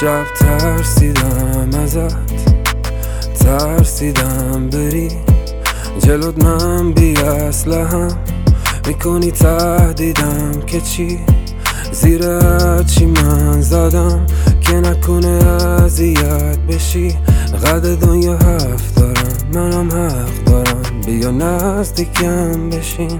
امشب ترسیدم ازت، ترسیدم بری جلوت، من بی اسلحه‌ام میکنی تهدیدم که چی؟ زیر چی من زدم که نکنه اذیت بشی؟ قد دنیا هفت دارم، منم حق دارم، بیا نزدیکم بشین.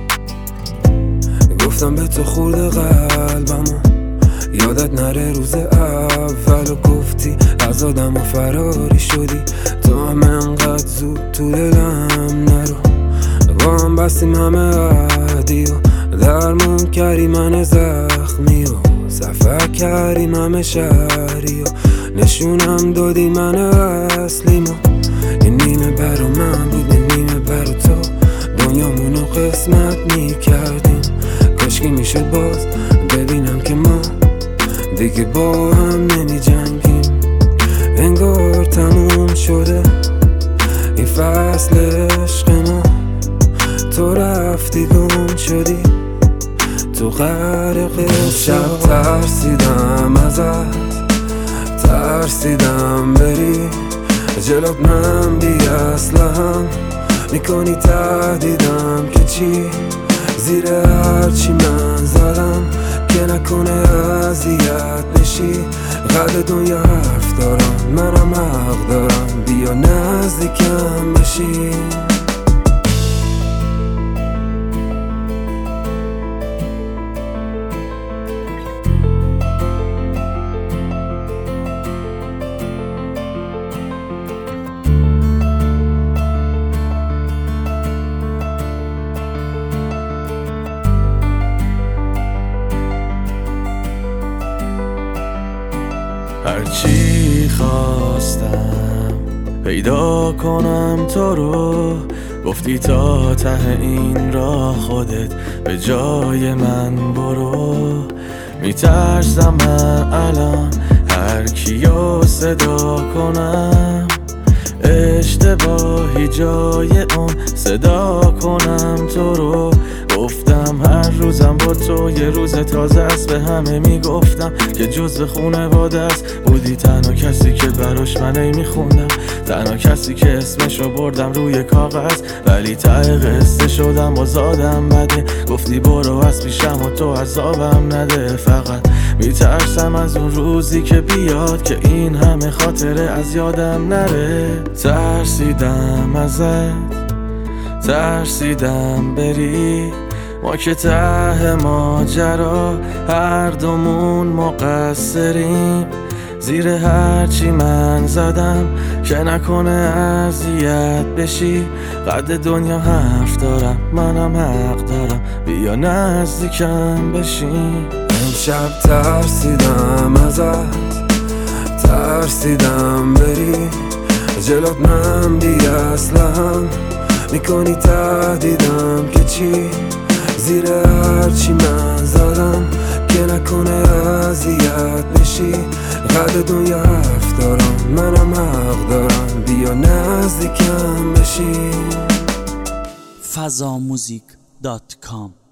گفتم به تو خورده قلبمو، یادت نره روز اولو گفتی از آدم و فراری شدی، تو هم انقدر زود تو دلم نرو. با هم بستیم همه عهدی و درمون کردی من زخمی و سفر کردیم همه شهری و نشونم دادی من اصلیمو. یه نیمه برا من بود، یه نیمه برا تو، دنیامونو قسمت میکردیم. کاشکی میشد باز ببینم که ما دیگه با هم نمی جنگیم. انگار تموم شده این فصل عشق ما، تو رفتی گم شدی تو غرق شب. ترسیدم ازت، ترسیدم بری جلوت، من بی اسلحه‌ام میکنی تهدیدم که چی؟ زیر هرچی من زدم که نکنه اذیت بشی؟ قد دنیا حرف دارم، منم حق دارم، بیا نزدیکم بشی. هرچی خواستم پیدا کنم تو رو، گفتی تا ته این راه خودت به جای من برو. میترسم من الان هر کیو صدا کنم، اشتباهی جای اون صدا کنم تو رو. گفتم هر روزم با تو یه روز تازه است، به همه میگفتم که جزو خونواده است. بودی تنها کسی که براش من میخوندم، تنها کسی که اسمشو بردم روی کاغذ، ولی ته قصه شدم باز آدم بده. گفتی برو از پیشم و تو عذابم نده، فقط میترسم از اون روزی که بیاد که این همه خاطره از یادم نره. ترسیدم ازت، ترسیدم بری، ما که ته ماجرا هر دومون مقصریم. زیر هرچی من زدم که نکنه اذیت بشی؟ قد دنیا حرف دارم، منم حق دارم، بیا نزدیکم بشی. امشب ترسیدم ازت، ترسیدم بری جلوت، من بی اسلحه‌ام میکنی تهدیدم که چی؟ زیر هرچی من زدم که نکنه اذیت بشی؟ قد دنیا حرف دارم، منم حق دارم، بیا نزدیکم بشی. fazamuzik.com